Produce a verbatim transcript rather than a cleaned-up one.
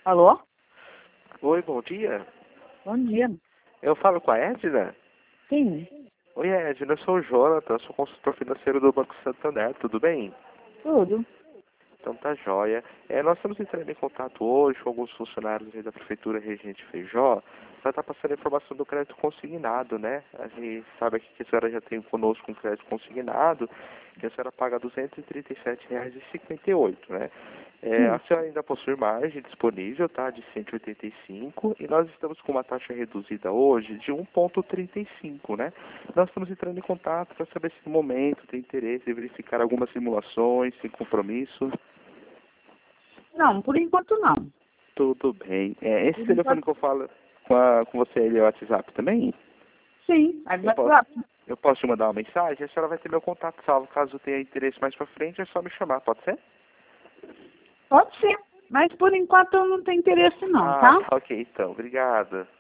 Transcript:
Alô? Oi, bom dia. Bom dia. Eu falo com a Edna? Sim, Oi, Edna, eu sou o Jonathan, sou consultor financeiro do Banco Santander, tudo bem? tudo. Então tá jóia. É, nós estamos entrando em contato hoje com alguns funcionários aí da Prefeitura Regente Feijó para estar passando a informação do crédito consignado, né? A gente sabe aqui que a senhora já tem conosco um crédito consignado, que a senhora paga duzentos e trinta e sete reais e cinquenta e oito centavos, né? É, a Sim. senhora ainda possui margem disponível, tá? De cento e oitenta e cinco e nós estamos com uma taxa reduzida hoje de um vírgula trinta e cinco, né? Nós estamos entrando em contato para saber se no momento tem interesse em verificar algumas simulações sem compromisso. Não, por enquanto não. Tudo bem. É, esse Por telefone enquanto, que eu falo com, a, com você, ele é o WhatsApp também? sim. Aí Eu vai posso, lá. eu posso te mandar uma mensagem? A senhora vai ter meu contato salvo. Caso tenha interesse mais pra frente, é só me chamar, pode ser? Pode ser. Mas por enquanto eu não tenho interesse não, Ah, tá? tá ok então. Obrigada.